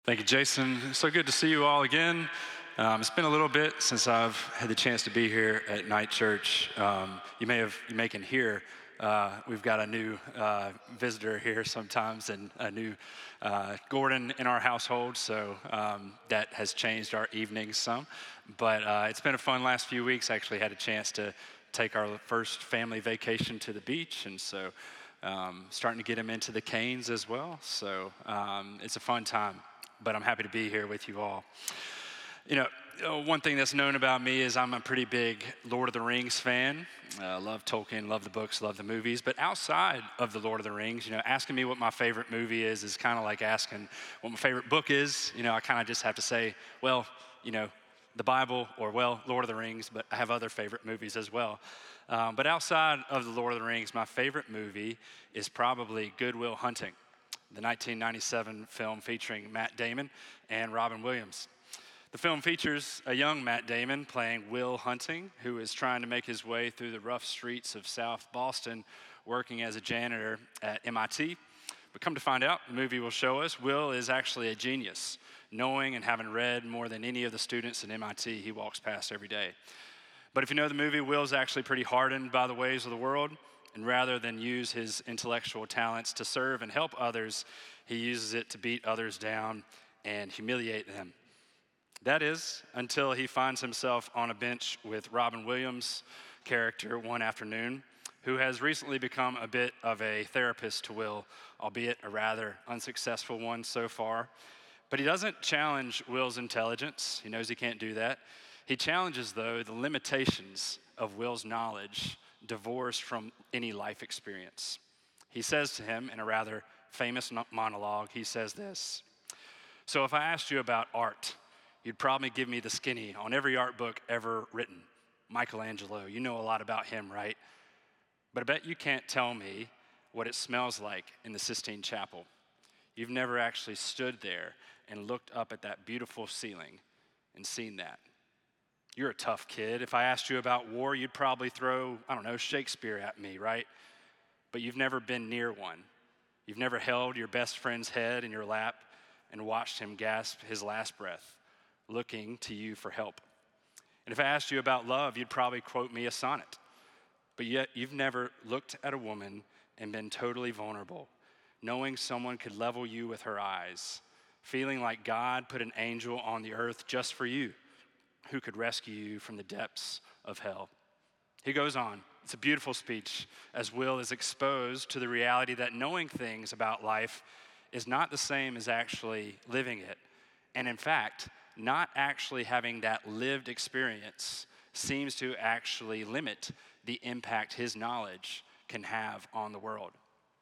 Thank you, Jason. So good to see you all again. It's been a little bit since I've had the chance to be here at Night Church. You may can hear we've got a new visitor here sometimes, and a new Gordon in our household. So that has changed our evenings some. But it's been a fun last few weeks. I actually had a chance to take our first family vacation to the beach, and so starting to get him into the canes as well. So it's a fun time. But I'm happy to be here with you all. You know, one thing that's known about me is I'm a pretty big Lord of the Rings fan. Love Tolkien, love the books, love the movies. But outside of the Lord of the Rings, asking me what my favorite movie is kind of like asking what my favorite book is. I kind of just have to say, well, the Bible, or well, Lord of the Rings, but I have other favorite movies as well. But outside of the Lord of the Rings, my favorite movie is probably Good Will Hunting, the 1997 film featuring Matt Damon and Robin Williams. The film features a young Matt Damon playing Will Hunting, who is trying to make his way through the rough streets of South Boston, working as a janitor at MIT. But come to find out, the movie will show us Will is actually a genius, knowing and having read more than any of the students at MIT he walks past every day. But if you know the movie, Will's actually pretty hardened by the ways of the world. And rather than use his intellectual talents to serve and help others, he uses it to beat others down and humiliate them. That is, until he finds himself on a bench with Robin Williams' character one afternoon, who has recently become a bit of a therapist to Will, albeit a rather unsuccessful one so far. But he doesn't challenge Will's intelligence. He knows he can't do that. He challenges, though, the limitations of Will's knowledge, divorced from any life experience. He says to him in a rather famous monologue, he says this: "So if I asked you about art, you'd probably give me the skinny on every art book ever written. Michelangelo, you know a lot about him, right? But I bet you can't tell me what it smells like in the Sistine Chapel. You've never actually stood there and looked up at that beautiful ceiling and seen that. You're a tough kid. If I asked you about war, you'd probably throw, Shakespeare at me, right? But you've never been near one. You've never held your best friend's head in your lap and watched him gasp his last breath, looking to you for help. And if I asked you about love, you'd probably quote me a sonnet. But yet you've never looked at a woman and been totally vulnerable, knowing someone could level you with her eyes, feeling like God put an angel on the earth just for you, who could rescue you from the depths of hell." He goes on. It's a beautiful speech as Will is exposed to the reality that knowing things about life is not the same as actually living it. And in fact, not actually having that lived experience seems to actually limit the impact his knowledge can have on the world.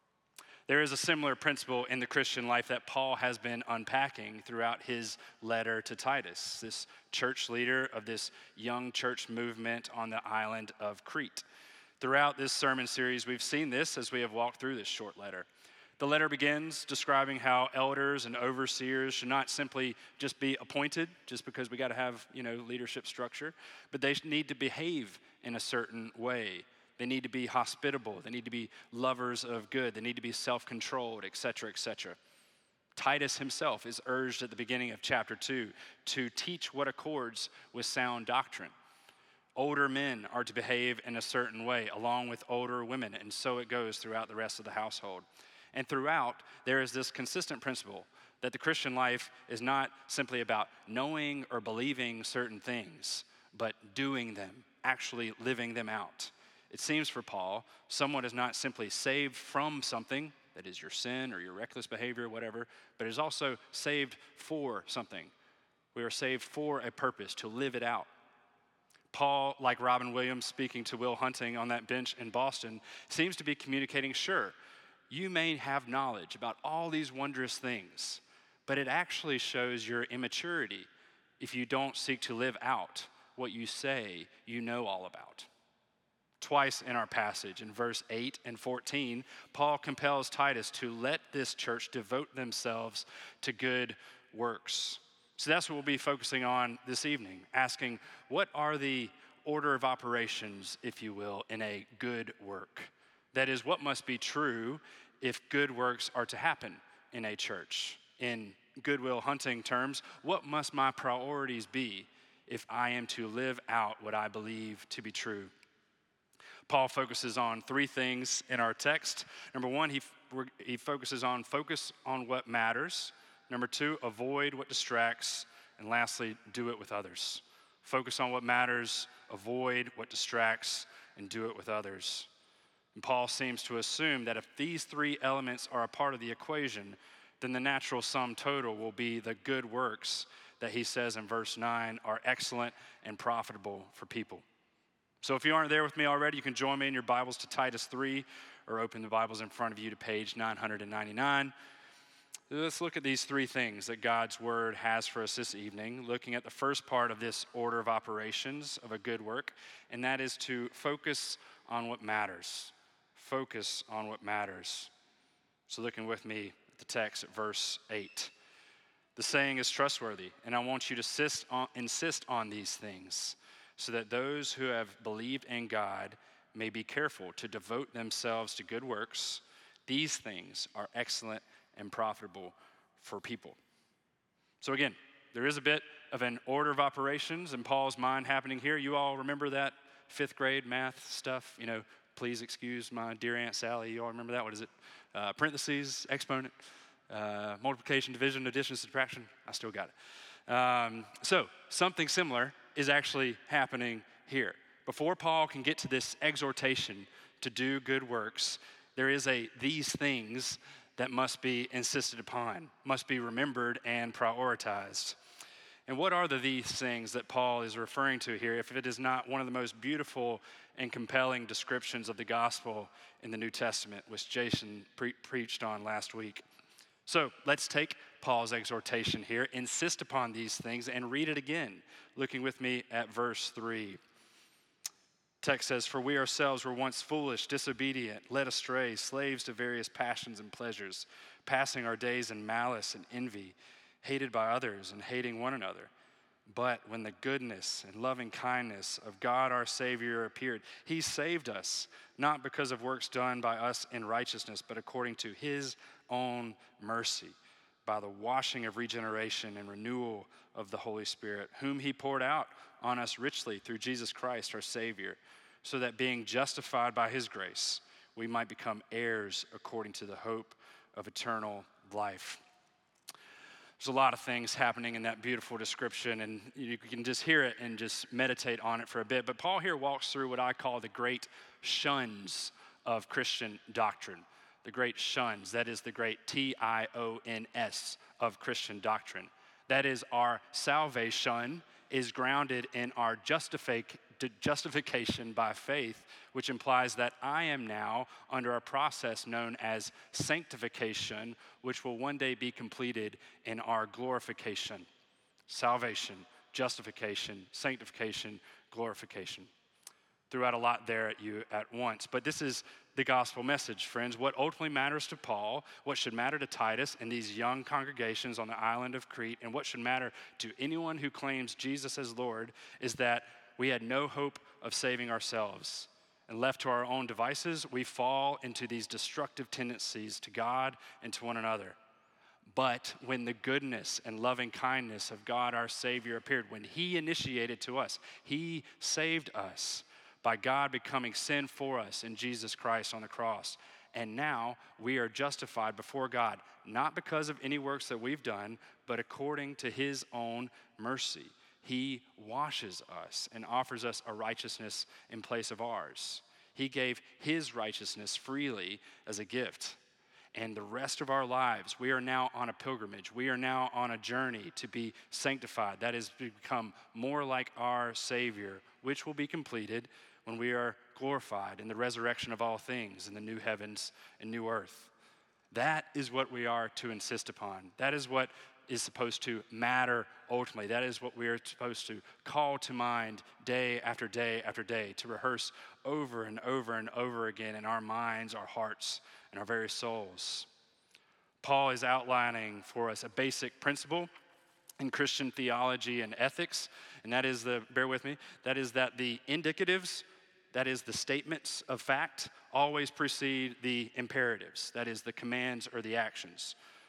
There is a similar principle in the Christian life that Paul has been unpacking throughout his letter to Titus, this church leader of this young church movement on the island of Crete. Throughout this sermon series, we've seen this as we have walked through this short letter. The letter begins describing how elders and overseers should not simply just be appointed just because we got to have, leadership structure, but they need to behave in a certain way. They need to be hospitable. They need to be lovers of good. They need to be self-controlled, et cetera, et cetera. Titus himself is urged at the beginning of chapter 2 to teach what accords with sound doctrine. Older men are to behave in a certain way, along with older women, and so it goes throughout the rest of the household. And throughout, there is this consistent principle that the Christian life is not simply about knowing or believing certain things, but doing them, actually living them out. It seems for Paul, someone is not simply saved from something, that is your sin or your reckless behavior, whatever, but is also saved for something. We are saved for a purpose, to live it out. Paul, like Robin Williams speaking to Will Hunting on that bench in Boston, seems to be communicating, sure, you may have knowledge about all these wondrous things, but it actually shows your immaturity if you don't seek to live out what you say you know all about. Twice in our passage, in verse 8 and 14, Paul compels Titus to let this church devote themselves to good works. So that's what we'll be focusing on this evening, asking what are the order of operations, if you will, in a good work? That is, what must be true if good works are to happen in a church, in Goodwill Hunting terms, what must my priorities be if I am to live out what I believe to be true? Paul focuses on three things in our text. Number one, he focuses on focus on what matters. Number two, avoid what distracts. And lastly, do it with others. Focus on what matters, avoid what distracts, and do it with others. And Paul seems to assume that if these three elements are a part of the equation, then the natural sum total will be the good works that he says in verse 9 are excellent and profitable for people. So if you aren't there with me already, you can join me in your Bibles to Titus 3 or open the Bibles in front of you to page 999. Let's look at these three things that God's word has for us this evening, looking at the first part of this order of operations of a good work, and that is to focus on what matters. Focus on what matters. So looking with me at the text at verse 8. The saying is trustworthy, and I want you to insist on these things, so that those who have believed in God may be careful to devote themselves to good works. These things are excellent and profitable for people. So again, there is a bit of an order of operations in Paul's mind happening here. You all remember that fifth grade math stuff? Please excuse my dear Aunt Sally. You all remember that? What is it? Parentheses, exponent, multiplication, division, addition, subtraction. I still got it. So something similar is actually happening here. Before Paul can get to this exhortation to do good works, there is these things that must be insisted upon, must be remembered and prioritized. And what are these things that Paul is referring to here, if it is not one of the most beautiful and compelling descriptions of the gospel in the New Testament, which Jason preached on last week? So let's take Paul's exhortation here, insist upon these things, and read it again, looking with me at verse 3. Text says, "For we ourselves were once foolish, disobedient, led astray, slaves to various passions and pleasures, passing our days in malice and envy, hated by others and hating one another. But when the goodness and loving kindness of God our Savior appeared, he saved us, not because of works done by us in righteousness, but according to his own mercy, by the washing of regeneration and renewal of the Holy Spirit, whom he poured out on us richly through Jesus Christ our Savior, so that being justified by his grace, we might become heirs according to the hope of eternal life." There's a lot of things happening in that beautiful description, and you can just hear it and just meditate on it for a bit. But Paul here walks through what I call the great shuns of Christian doctrine. The great shuns, that is the great TIONS of Christian doctrine. That is, our salvation is grounded in our justification by faith, which implies that I am now under a process known as sanctification, which will one day be completed in our glorification. Salvation, justification, sanctification, glorification. Threw out a lot there at you at once, but this is the gospel message, friends. What ultimately matters to Paul, what should matter to Titus and these young congregations on the island of Crete, and what should matter to anyone who claims Jesus as Lord, is that we had no hope of saving ourselves. And left to our own devices, we fall into these destructive tendencies to God and to one another. But when the goodness and loving kindness of God our Savior appeared, when he initiated to us, he saved us by God becoming sin for us in Jesus Christ on the cross. And now we are justified before God, not because of any works that we've done, but according to his own mercy. He washes us and offers us a righteousness in place of ours. He gave his righteousness freely as a gift. And the rest of our lives, we are now on a pilgrimage. We are now on a journey to be sanctified. That is, to become more like our Savior, which will be completed when we are glorified in the resurrection of all things in the new heavens and new earth. That is what we are to insist upon. That is what is supposed to matter ultimately. That is what we are supposed to call to mind day after day after day, to rehearse over and over and over again in our minds, our hearts, and our very souls. Paul is outlining for us a basic principle in Christian theology and ethics, and that is bear with me, that is that the indicatives, that is the statements of fact, always precede the imperatives, that is the commands or the actions.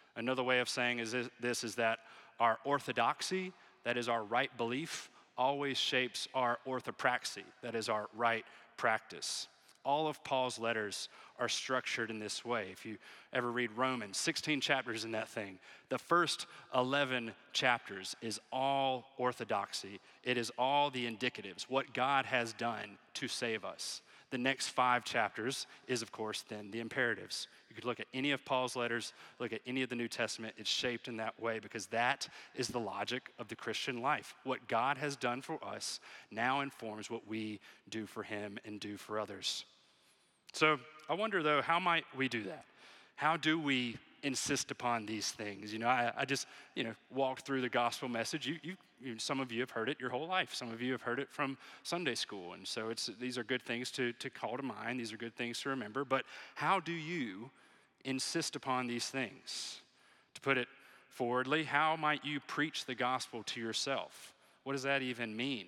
Another way of saying this is that our orthodoxy, that is our right belief, always shapes our orthopraxy, that is our right practice. All of Paul's letters are structured in this way. If you ever read Romans, 16 chapters in that thing, the first 11 chapters is all orthodoxy. It is all the indicatives, what God has done to save us. The next 5 chapters is, of course, then the imperatives. You could look at any of Paul's letters, look at any of the New Testament. It's shaped in that way because that is the logic of the Christian life. What God has done for us now informs what we do for him and do for others. So I wonder, though, how might we do that? How do we insist upon these things? I just, walked through the gospel message. Some of you have heard it your whole life. Some of you have heard it from Sunday school. And so these are good things to call to mind. These are good things to remember. But how do you insist upon these things? To put it forwardly, how might you preach the gospel to yourself? What does that even mean?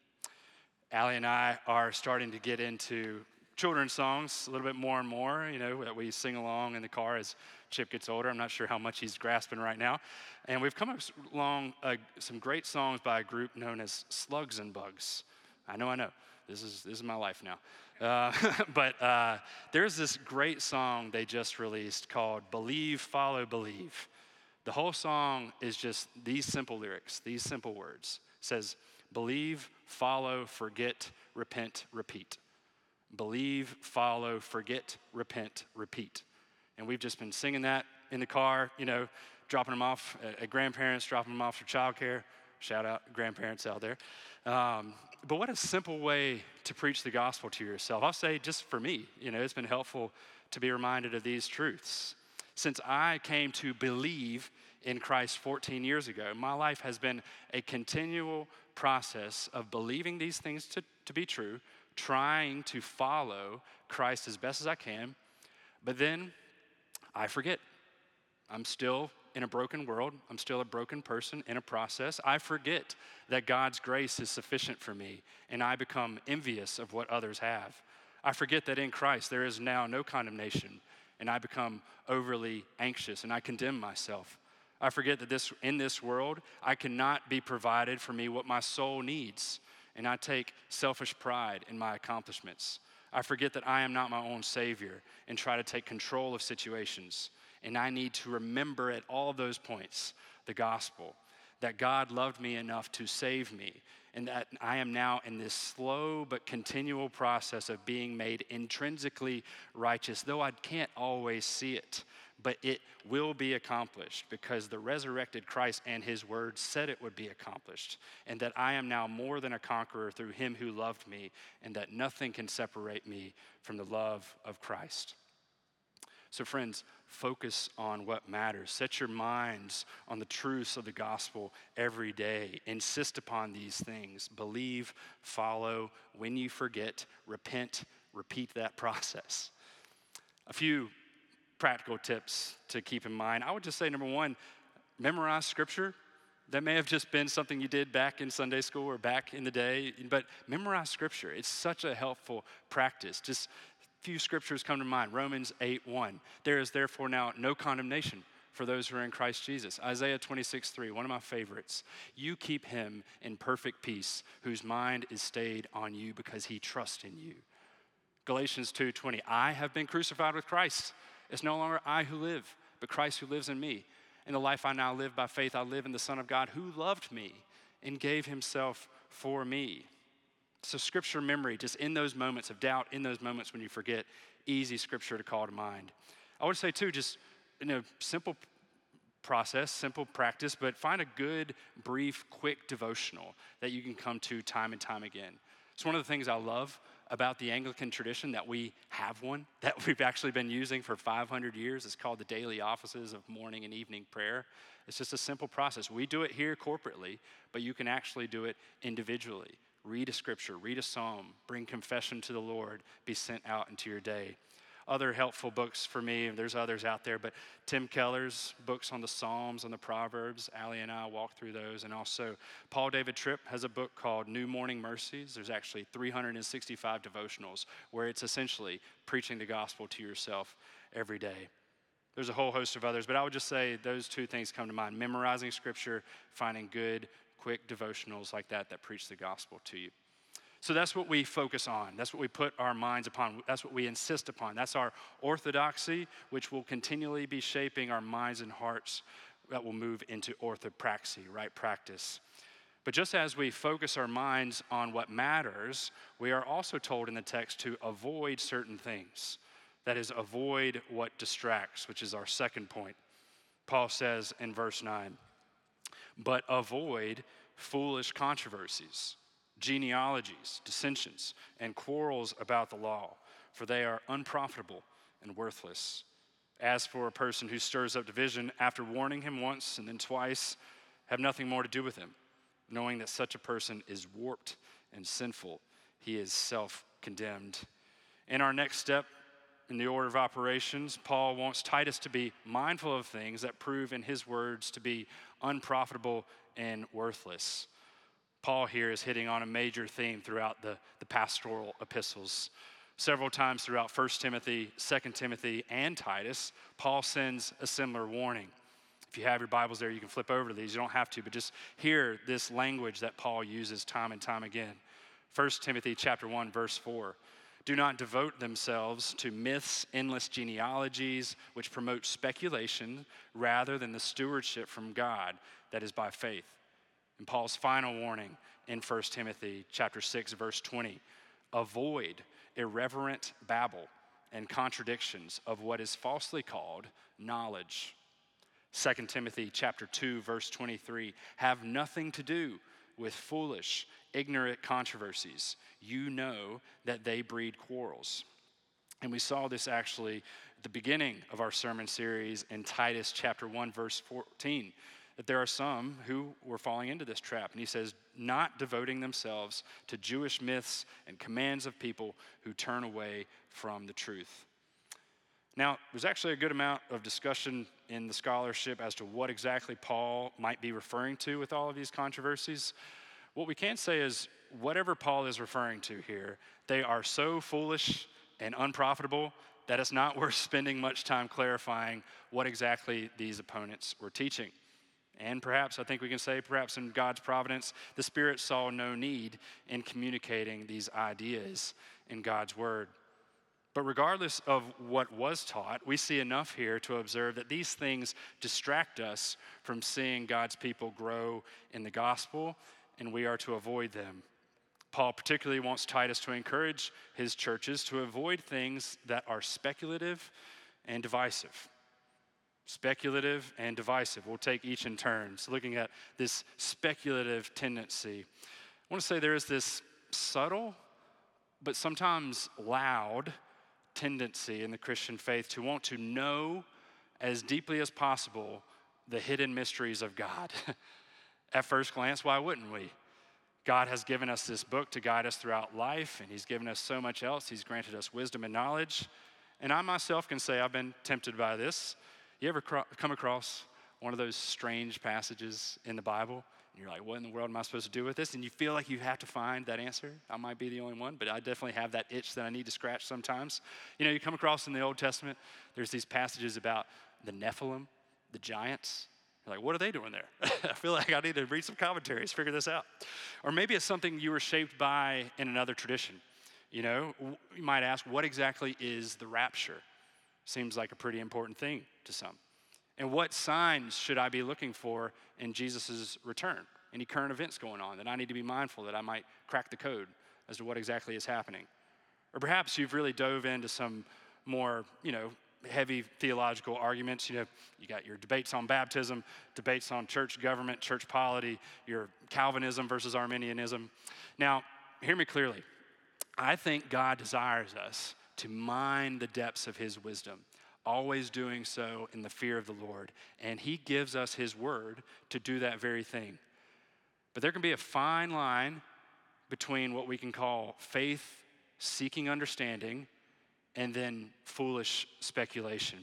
Allie and I are starting to get into children's songs a little bit more and more, that we sing along in the car as Chip gets older. I'm not sure how much he's grasping right now. And we've come along some great songs by a group known as Slugs and Bugs. I know. This is my life now. But there's this great song they just released called Believe, Follow, Believe. The whole song is just these simple lyrics, these simple words. It says, believe, follow, forget, repent, repeat. Believe, follow, forget, repent, repeat. And we've just been singing that in the car, dropping them off at grandparents, dropping them off for childcare. Shout out grandparents out there. But what a simple way to preach the gospel to yourself. I'll say just for me, it's been helpful to be reminded of these truths. Since I came to believe in Christ 14 years ago, my life has been a continual process of believing these things to be true, trying to follow Christ as best as I can, but then I forget. I'm still in a broken world. I'm still a broken person in a process. I forget that God's grace is sufficient for me, and I become envious of what others have. I forget that in Christ there is now no condemnation, and I become overly anxious, and I condemn myself. I forget that in this world, I cannot be provided for me what my soul needs, and I take selfish pride in my accomplishments. I forget that I am not my own savior and try to take control of situations. And I need to remember at all of those points the gospel, that God loved me enough to save me, and that I am now in this slow but continual process of being made intrinsically righteous, though I can't always see it. But it will be accomplished because the resurrected Christ and his word said it would be accomplished, and that I am now more than a conqueror through him who loved me, and that nothing can separate me from the love of Christ. So friends, focus on what matters. Set your minds on the truths of the gospel every day. Insist upon these things. Believe, follow. When you forget, repent, repeat that process. A few practical tips to keep in mind. I would just say, number one, memorize scripture. That may have just been something you did back in Sunday school or back in the day, but memorize scripture. It's such a helpful practice. Just a few scriptures come to mind. Romans 8:1. There is therefore now no condemnation for those who are in Christ Jesus. Isaiah 26:3, one of my favorites. You keep him in perfect peace, whose mind is stayed on you because he trusts in you. Galatians 2:20. I have been crucified with Christ. It's no longer I who live, but Christ who lives in me. In the life I now live by faith, I live in the Son of God who loved me and gave himself for me. So scripture memory, just in those moments of doubt, in those moments when you forget, easy scripture to call to mind. I would say too, just simple process, simple practice, but find a good, brief, quick devotional that you can come to time and time again. It's one of the things I love about the Anglican tradition, that we have one that we've actually been using for 500 years. It's called the Daily Offices of Morning and Evening Prayer. It's just a simple process. We do it here corporately, but you can actually do it individually. Read a scripture, read a psalm, bring confession to the Lord, be sent out into your day. Other helpful books for me, and there's others out there, but Tim Keller's books on the Psalms and the Proverbs, Allie and I walk through those. And also Paul David Tripp has a book called New Morning Mercies. There's actually 365 devotionals where it's essentially preaching the gospel to yourself every day. There's a whole host of others, but I would just say those two things come to mind: memorizing Scripture, finding good, quick devotionals like that preach the gospel to you. So that's what we focus on. That's what we put our minds upon. That's what we insist upon. That's our orthodoxy, which will continually be shaping our minds and hearts that will move into orthopraxy, right practice. But just as we focus our minds on what matters, we are also told in the text to avoid certain things. That is, avoid what distracts, which is our second point. Paul says in verse 9, but avoid foolish controversies, genealogies, dissensions, and quarrels about the law, for they are unprofitable and worthless. As for a person who stirs up division, after warning him once and then twice, have nothing more to do with him, knowing that such a person is warped and sinful. He is self-condemned. In our next step in the order of operations, Paul wants Titus to be mindful of things that prove, in his words, to be unprofitable and worthless. Paul here is hitting on a major theme throughout the pastoral epistles. Several times throughout 1 Timothy, 2 Timothy, and Titus, Paul sends a similar warning. If you have your Bibles there, you can flip over to these. You don't have to, but just hear this language that Paul uses time and time again. 1 Timothy chapter 1, verse 4. Do not devote themselves to myths, endless genealogies, which promote speculation rather than the stewardship from God that is by faith. And Paul's final warning in 1 Timothy chapter 6, verse 20, avoid irreverent babble and contradictions of what is falsely called knowledge. 2 Timothy chapter 2, verse 23, have nothing to do with foolish, ignorant controversies. You know that they breed quarrels. And we saw this actually at the beginning of our sermon series in Titus chapter 1, verse 14, that there are some who were falling into this trap. And he says, not devoting themselves to Jewish myths and commands of people who turn away from the truth. Now, there's actually a good amount of discussion in the scholarship as to what exactly Paul might be referring to with all of these controversies. What we can say is whatever Paul is referring to here, they are so foolish and unprofitable that it's not worth spending much time clarifying what exactly these opponents were teaching. And perhaps, I think we can say, perhaps in God's providence, the Spirit saw no need in communicating these ideas in God's word. But regardless of what was taught, we see enough here to observe that these things distract us from seeing God's people grow in the gospel, and we are to avoid them. Paul particularly wants Titus to encourage his churches to avoid things that are speculative and divisive. Speculative and divisive. We'll take each in turn. So looking at this speculative tendency, I want to say there is this subtle but sometimes loud tendency in the Christian faith to want to know as deeply as possible the hidden mysteries of God. At first glance, why wouldn't we? God has given us this book to guide us throughout life, and he's given us so much else. He's granted us wisdom and knowledge. And I myself can say I've been tempted by this. You ever come across one of those strange passages in the Bible, and you're like, what in the world am I supposed to do with this? And you feel like you have to find that answer. I might be the only one, but I definitely have that itch that I need to scratch sometimes. You know, you come across in the Old Testament, there's these passages about the Nephilim, the giants. You're like, what are they doing there? I feel like I need to read some commentaries, figure this out. Or maybe it's something you were shaped by in another tradition. You know, you might ask, what exactly is the rapture? Seems like a pretty important thing to some. And what signs should I be looking for in Jesus' return? Any current events going on that I need to be mindful that I might crack the code as to what exactly is happening? Or perhaps you've really dove into some more, heavy theological arguments. You got your debates on baptism, debates on church government, church polity, your Calvinism versus Arminianism. Now, hear me clearly. I think God desires us to mine the depths of his wisdom, always doing so in the fear of the Lord. And he gives us his word to do that very thing. But there can be a fine line between what we can call faith-seeking understanding and then foolish speculation.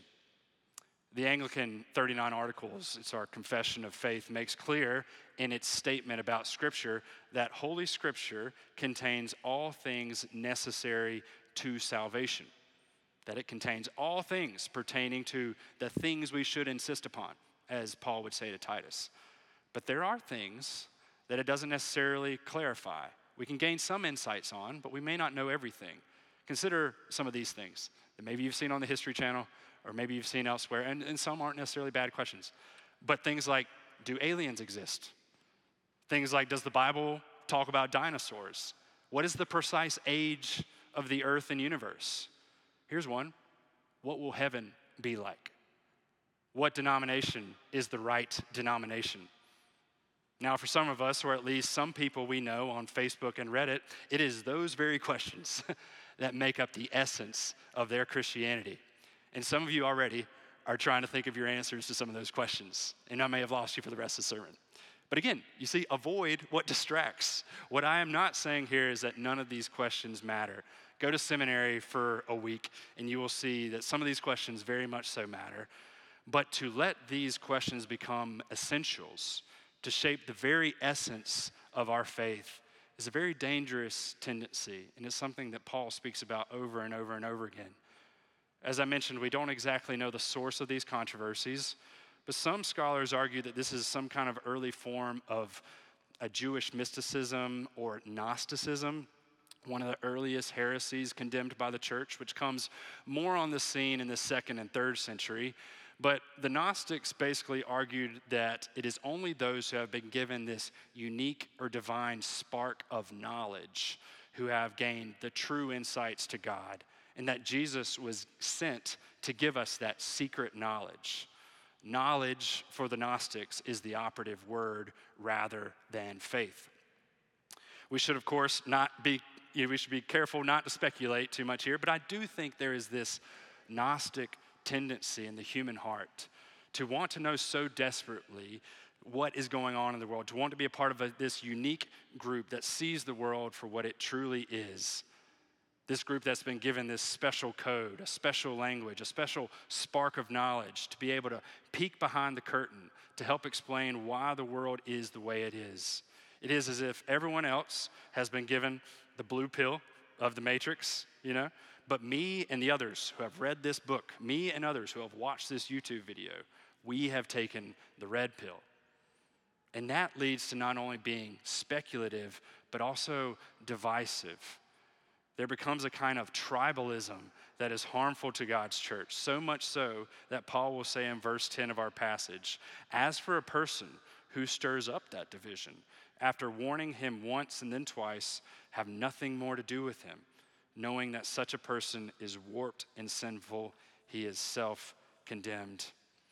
The Anglican 39 Articles, it's our confession of faith, makes clear in its statement about Scripture that Holy Scripture contains all things necessary to salvation. that it contains all things pertaining to the things we should insist upon, as Paul would say to Titus. But there are things that it doesn't necessarily clarify. We can gain some insights on, but we may not know everything. Consider some of these things that maybe you've seen on the History Channel or maybe you've seen elsewhere, and some aren't necessarily bad questions. But things like, do aliens exist? Things like, does the Bible talk about dinosaurs? What is the precise age of the earth and universe? Here's one. What will heaven be like? What denomination is the right denomination? Now, for some of us, or at least some people we know on Facebook and Reddit, it is those very questions that make up the essence of their Christianity. And some of you already are trying to think of your answers to some of those questions, and I may have lost you for the rest of the sermon. But again, you see, avoid what distracts. What I am not saying here is that none of these questions matter. Go to seminary for a week, and you will see that some of these questions very much so matter. But to let these questions become essentials, to shape the very essence of our faith, is a very dangerous tendency, and it's something that Paul speaks about over and over and over again. As I mentioned, we don't exactly know the source of these controversies, but some scholars argue that this is some kind of early form of a Jewish mysticism or Gnosticism, one of the earliest heresies condemned by the church, which comes more on the scene in the 2nd and 3rd century. But the Gnostics basically argued that it is only those who have been given this unique or divine spark of knowledge who have gained the true insights to God, and that Jesus was sent to give us that secret knowledge. Knowledge for the Gnostics is the operative word rather than faith. We should, of course, we should be careful not to speculate too much here, but I do think there is this Gnostic tendency in the human heart to want to know so desperately what is going on in the world, to want to be a part of this unique group that sees the world for what it truly is. This group that's been given this special code, a special language, a special spark of knowledge to be able to peek behind the curtain to help explain why the world is the way it is. It is as if everyone else has been given the blue pill of the Matrix, but me and the others who have read this book, me and others who have watched this YouTube video, we have taken the red pill. And that leads to not only being speculative, but also divisive. There becomes a kind of tribalism that is harmful to God's church, so much so that Paul will say in verse 10 of our passage, as for a person who stirs up that division, after warning him once and then twice, have nothing more to do with him, knowing that such a person is warped and sinful, he is self-condemned.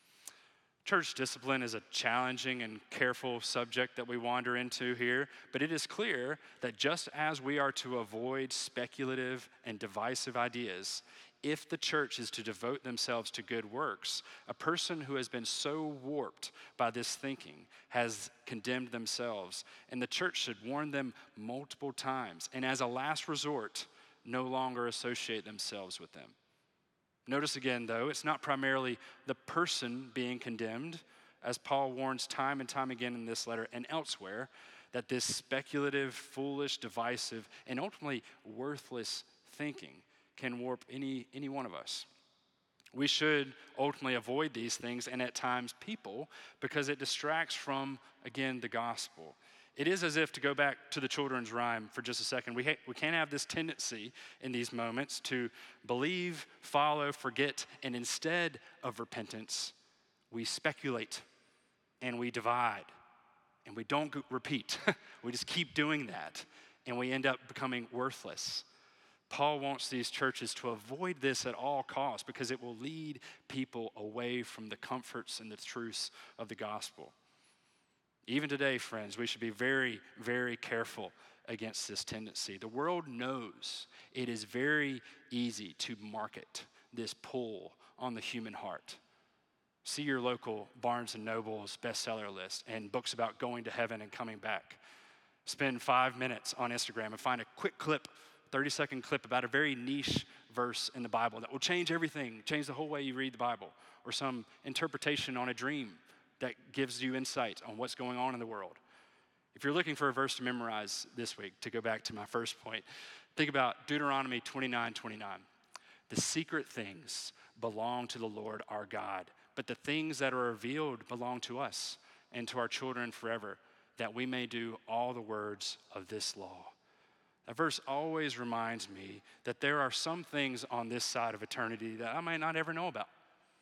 Church discipline is a challenging and careful subject that we wander into here, but it is clear that just as we are to avoid speculative and divisive ideas, if the church is to devote themselves to good works, a person who has been so warped by this thinking has condemned themselves, and the church should warn them multiple times, and as a last resort, no longer associate themselves with them. Notice again, though, it's not primarily the person being condemned, as Paul warns time and time again in this letter and elsewhere, that this speculative, foolish, divisive, and ultimately worthless thinking can warp any one of us. We should ultimately avoid these things and at times people because it distracts from, again, the gospel. It is as if, to go back to the children's rhyme for just a second, we can't have this tendency in these moments to believe, follow, forget, and instead of repentance, we speculate and we divide and we don't repeat. We just keep doing that and we end up becoming worthless. Paul wants these churches to avoid this at all costs because it will lead people away from the comforts and the truths of the gospel. Even today, friends, we should be very, very careful against this tendency. The world knows it is very easy to market this pull on the human heart. See your local Barnes & Noble's bestseller list and books about going to heaven and coming back. Spend 5 minutes on Instagram and find a quick clip, 30-second clip about a very niche verse in the Bible that will change everything, change the whole way you read the Bible, or some interpretation on a dream that gives you insight on what's going on in the world. If you're looking for a verse to memorize this week, to go back to my first point, think about Deuteronomy 29:29. The secret things belong to the Lord our God, but the things that are revealed belong to us and to our children forever, that we may do all the words of this law. That verse always reminds me that there are some things on this side of eternity that I might not ever know about.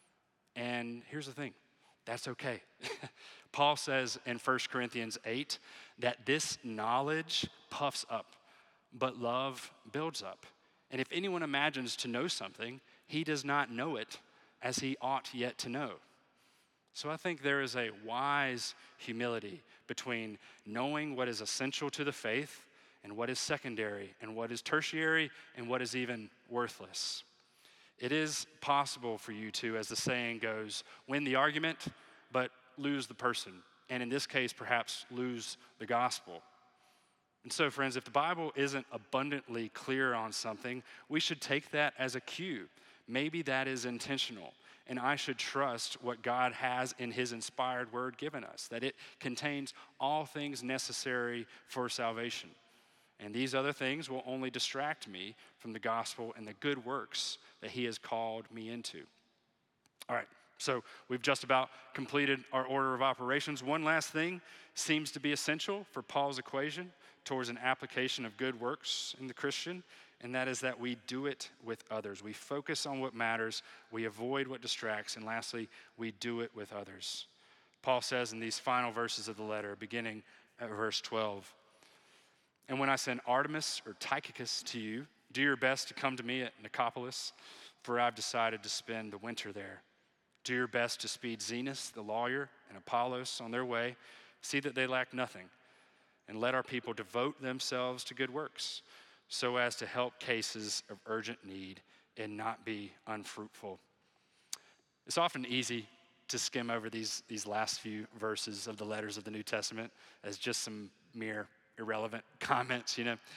And here's the thing, that's okay. Paul says in 1 Corinthians 8 that this knowledge puffs up, but love builds up. And if anyone imagines to know something, he does not know it as he ought yet to know. So I think there is a wise humility between knowing what is essential to the faith and what is secondary and what is tertiary and what is even worthless. It is possible for you to, as the saying goes, win the argument, but lose the person. And in this case, perhaps lose the gospel. And so, friends, if the Bible isn't abundantly clear on something, we should take that as a cue. Maybe that is intentional. And I should trust what God has in his inspired word given us, that it contains all things necessary for salvation. And these other things will only distract me from the gospel and the good works that he has called me into. All right, so we've just about completed our order of operations. One last thing seems to be essential for Paul's equation towards an application of good works in the Christian, and that is that we do it with others. We focus on what matters, we avoid what distracts, and lastly, we do it with others. Paul says in these final verses of the letter, beginning at verse 12, "And when I send Artemas or Tychicus to you, do your best to come to me at Nicopolis, for I've decided to spend the winter there. Do your best to speed Zenas, the lawyer, and Apollos on their way. See that they lack nothing. And let our people devote themselves to good works, so as to help cases of urgent need and not be unfruitful." It's often easy to skim over these last few verses of the letters of the New Testament as just some mere irrelevant comments,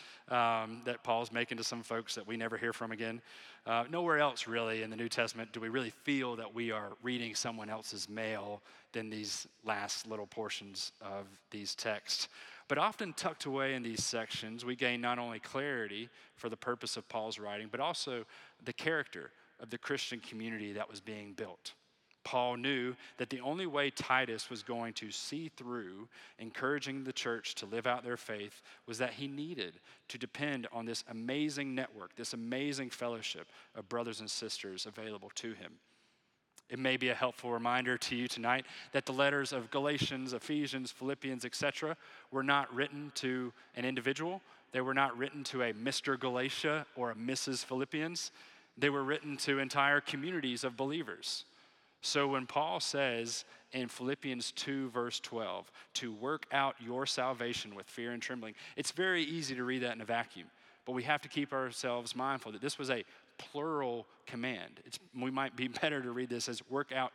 that Paul's making to some folks that we never hear from again. Nowhere else really in the New Testament do we really feel that we are reading someone else's mail than these last little portions of these texts. But often tucked away in these sections, we gain not only clarity for the purpose of Paul's writing, but also the character of the Christian community that was being built. Paul knew that the only way Titus was going to see through encouraging the church to live out their faith was that he needed to depend on this amazing network, this amazing fellowship of brothers and sisters available to him. It may be a helpful reminder to you tonight that the letters of Galatians, Ephesians, Philippians, etc. were not written to an individual. They were not written to a Mr. Galatia or a Mrs. Philippians. They were written to entire communities of believers. So when Paul says in Philippians 2, verse 12, to work out your salvation with fear and trembling, it's very easy to read that in a vacuum. But we have to keep ourselves mindful that this was a plural command. We might be better to read this as work out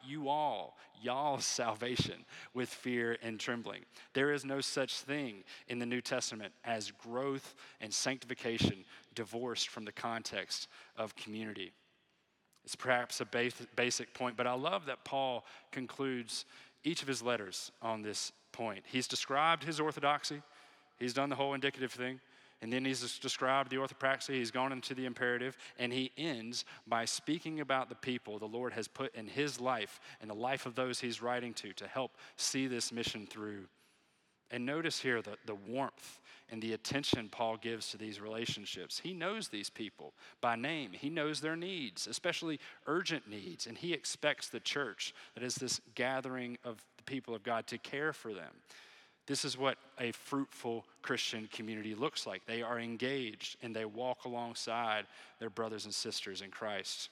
y'all's salvation with fear and trembling. There is no such thing in the New Testament as growth and sanctification divorced from the context of community. It's perhaps a basic point, but I love that Paul concludes each of his letters on this point. He's described his orthodoxy. He's done the whole indicative thing. And then he's described the orthopraxy. He's gone into the imperative. And he ends by speaking about the people the Lord has put in his life and the life of those he's writing to help see this mission through. And notice here the warmth and the attention Paul gives to these relationships. He knows these people by name. He knows their needs, especially urgent needs. And he expects the church, that is this gathering of the people of God, to care for them. This is what a fruitful Christian community looks like. They are engaged and they walk alongside their brothers and sisters in Christ.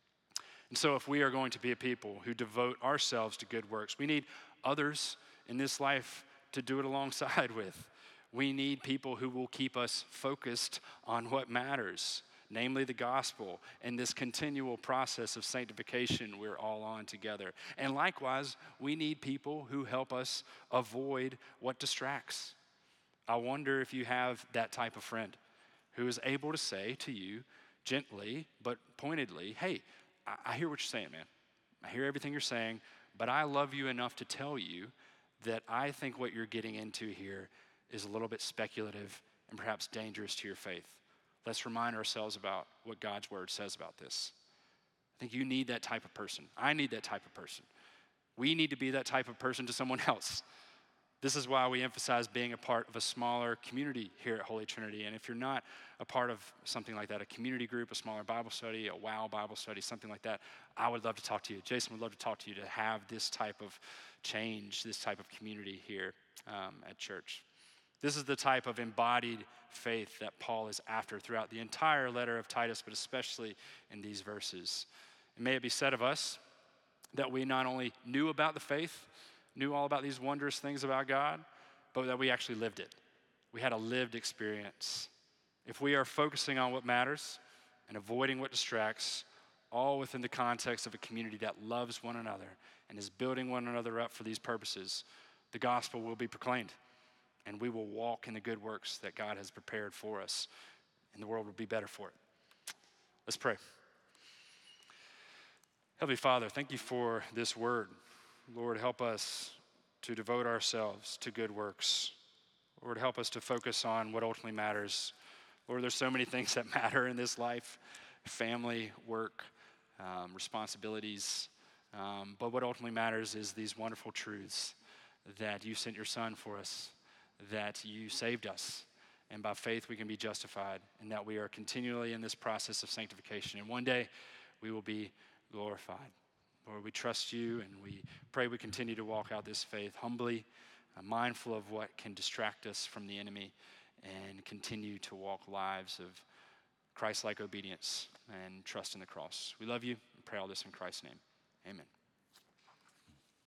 And so if we are going to be a people who devote ourselves to good works, we need others in this life to do it alongside with. We need people who will keep us focused on what matters, namely the gospel and this continual process of sanctification we're all on together. And likewise, we need people who help us avoid what distracts. I wonder if you have that type of friend who is able to say to you gently but pointedly, hey, I hear what you're saying, man. I hear everything you're saying, but I love you enough to tell you that I think what you're getting into here is a little bit speculative and perhaps dangerous to your faith. Let's remind ourselves about what God's word says about this. I think you need that type of person. I need that type of person. We need to be that type of person to someone else. This is why we emphasize being a part of a smaller community here at Holy Trinity. And if you're not a part of something like that, a community group, a smaller Bible study, a WOW Bible study, something like that, I would love to talk to you. Jason would love to talk to you to have this type of change, this type of community here at church. This is the type of embodied faith that Paul is after throughout the entire letter of Titus, but especially in these verses. And may it be said of us that we not only knew about the faith, knew all about these wondrous things about God, but that we actually lived it. We had a lived experience. If we are focusing on what matters and avoiding what distracts, all within the context of a community that loves one another and is building one another up for these purposes, the gospel will be proclaimed, and we will walk in the good works that God has prepared for us, and the world will be better for it. Let's pray. Heavenly Father, thank you for this word. Lord, help us to devote ourselves to good works. Lord, help us to focus on what ultimately matters. Lord, there's so many things that matter in this life: family, work, responsibilities. But what ultimately matters is these wonderful truths that you sent your Son for us, that you saved us, and by faith we can be justified, and that we are continually in this process of sanctification. And one day we will be glorified. Lord, we trust you, and we pray we continue to walk out this faith humbly, mindful of what can distract us from the enemy, and continue to walk lives of Christ-like obedience and trust in the cross. We love you and pray all this in Christ's name. Amen.